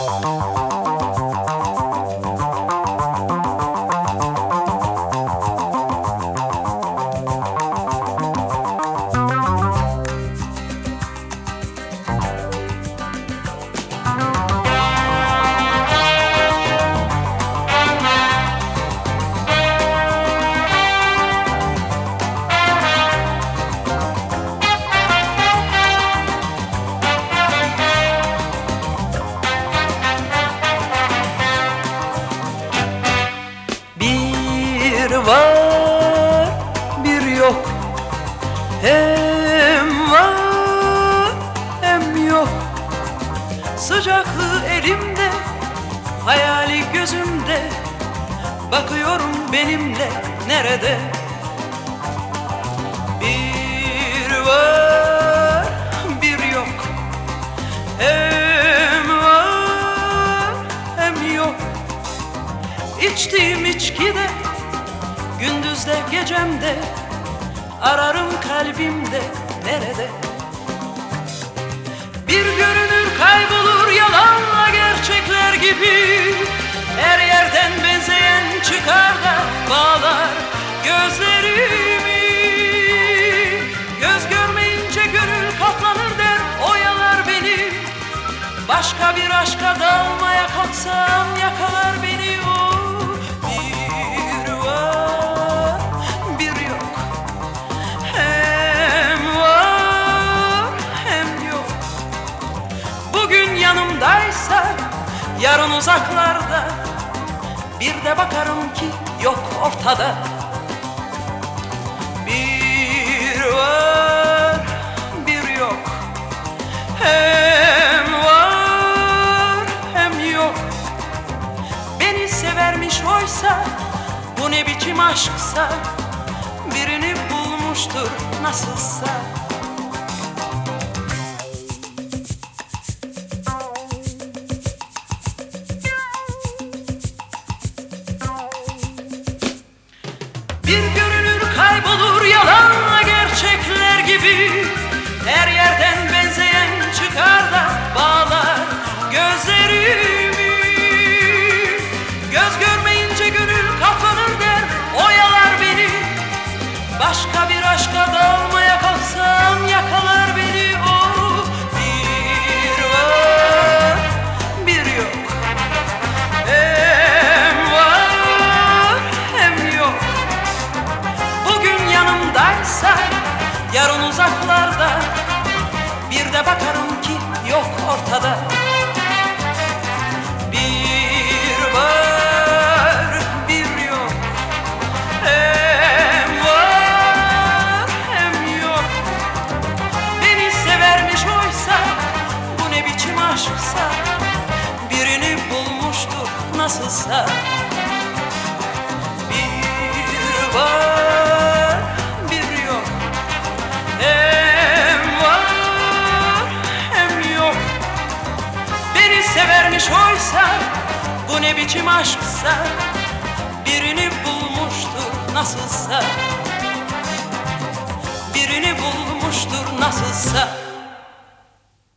Bir var, bir yok. Hem var, hem yok. Sıcaklığı elimde, hayali gözümde. Bakıyorum benimle nerede? Bir var, bir yok. Hem var, hem yok. İçtiğim içkide, gündüzde gecemde, ararım kalbimde nerede? Bir görünür kaybolur yalanla gerçekler gibi. Her yerden benzeyen çıkar da bağlar gözlerimi. Göz görmeyince gönül katlanır der, oyalar beni. Başka bir aşka dalmaya kalksam yakalar beni o. Bir var, bir yok. Hem var, hem yok. Bugün yanımdaysa yarın uzaklarda. Bir de bakarım ki yok ortada. Bir var, bir yok. Hem var, hem yok. Beni severmiş oysa, bu ne biçim aşksa, birini bulmuştur nasılsa. Bir görünür kaybolur yalanla gerçekler gibi. Her yerden benzeyen çıkar da bağlar gözlerimi. Göz görmeyince gönül katlanır der, oyalar beni. Başka bir aşka dalmaya kalksam yakalar beni o. Bir var, bir yok. Hem var, hem yok. Bugün yanımdaysa yarın uzaklarda. Bir de bakarım ki yok ortada. Bir var, bir yok. Hem var, hem yok. Beni severmiş oysa, bu ne biçim aşksa, birini bulmuştur nasılsa. Bir var, bir yok. Hem var, hem yok. Beni severmiş oysa, bu ne biçim aşksa, birini bulmuştur nasılsa. Birini bulmuştur nasılsa.